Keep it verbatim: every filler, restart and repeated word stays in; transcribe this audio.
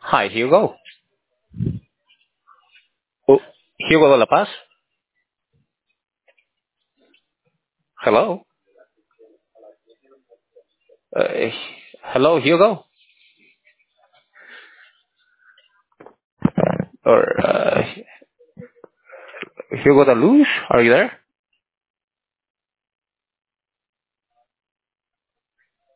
Hi, Hugo. Oh, Hugo de La Paz. Hello. Uh, hello, Hugo. Or uh, Hugo de Luz. Are you there?